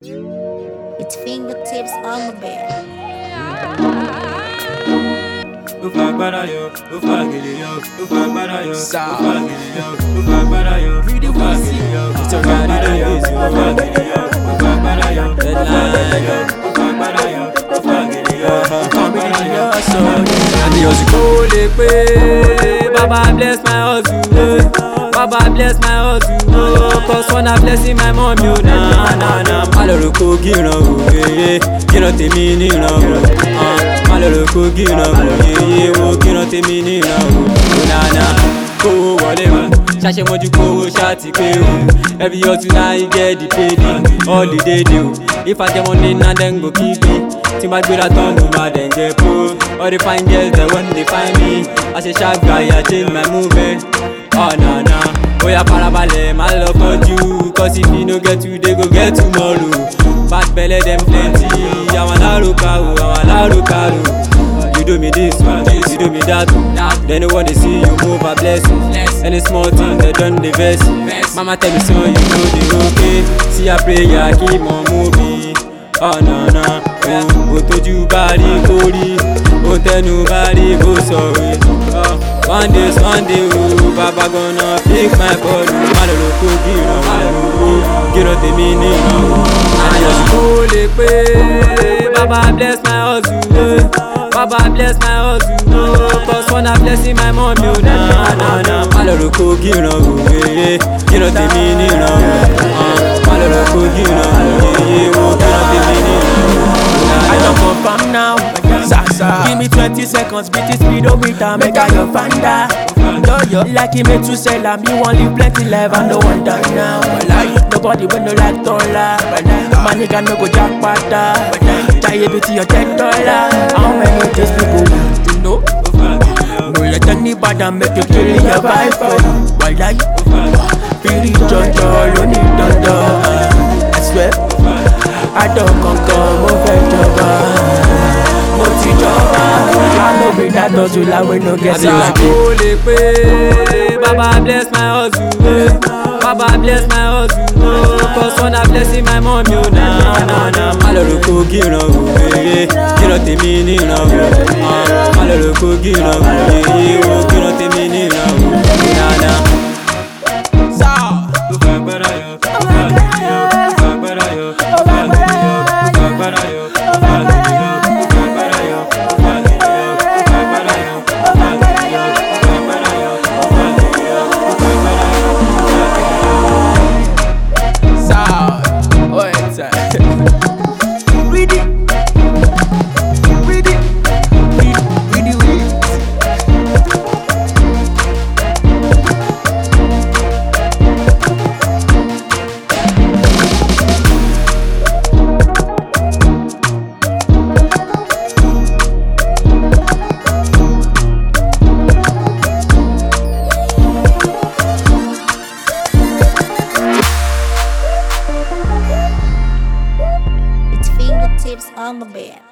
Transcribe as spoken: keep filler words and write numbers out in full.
It's fingertips on the bed. Ó fa agbára yọ, ó fa gèlè yọ, ó fa agbára yọ, ó fa gèlè yọ, ó fa agbára yọ, ó fa gèlè yọ, ó fa agbára yọ, ó fa gèlè yọ, ó fa agbára yọ, ó fa gèlè yọ, ó fa agbára yọ, ó fa gèlè yọ, ó fa agbára yọ. Àmì òsìkò lè pé Baba bless my hustle, Baba bless my hustle, cause when I blessing my mom yo na na na. Má lọ rò kó gíran o, yeye, gíran tèmi níran o. Má lọ rò kó gíran o, yeye, wo gíran tèmi níran o. Na na, kówó wọlé o, ṣàṣẹ mọ́jú kówó ṣáàtì pé o. Every hustle na you get the payday, holiday dey o. If I get money na dem go kick me. Tí ma gbéra tán mo ma dẹ̀ jẹ́ po. All the fine girls dem wan dey find me. As a sharp guy I change my movement. Oh na na, oya farabalẹ̀ má lọ kánjú. Cause if you no get today go get tomorrow. Bad belle dem plenty, àwọn alárùkà o, àwọn alárùkà o. You do me this one, you do me that one. They no want to see you move a blessing. Any small thing they done the vex. Mama tell me so you know the okay. See a prayer keep on moving. Oh no no, o tójú bá rí kó rí, o tẹnu bá rí kó sọ̀rọ̀. One day Sunday o, baba gonna pick my ball. Má lọ rò kó gíran, má lọ rò kó gíran tèmi níran o. Àmì òsìkò lè pé Baba bless my hustle, Baba bless my hustle, cause when I blessing my mom yo na na na. Má lọ rò kó gíran o, yeye, gíran tèmi níran o. Má lọ rò kó gíran o, yeye, wo gíran tèmi níran o. I don't confirm now. Sa, sa. Give me twenty seconds, beat the speedometer, make I your fanda. Like him to sell am, you want live plenty life and no one done now. Nobody when no like dollar. My nigga no go jackpot. Try it with your ten dollar. How many days people want to know? No let anybody make you kill your vibe for you. Why lie? Feel it, John, John, you need done, done. I swear. I don't come over jọba, mo ti jọba. I no be that hustle la we no get it. Àmì òsìkò lè pé Baba bless my hustle, Baba bless my hustle, cause when I blessing my mom yo na na na. Má lọ rò kó gíran o, yeye, gíran tèmi níran o. Má lọ rò kó gíran o, yeye, wo gíran tèmi níran o. Na na. Ó fa agbára yọ, ó fa gèlè yọ, ó fa agbára yọ, ó fa gèlè yọ, ó fa agbára yọ, ó fa gèlè yọ, ó fa agbára yọ, ó fa gèlè yọ, ó fa agbára yọ, ó fa gèlè yọ, ó fa agbára yọ, ó fa gèlè yọ, ó fa agbára yọ, ó fa gèlè yọ. Sound, oh it's a read it, read it, read, read it, read it. It's fingertips on the bed.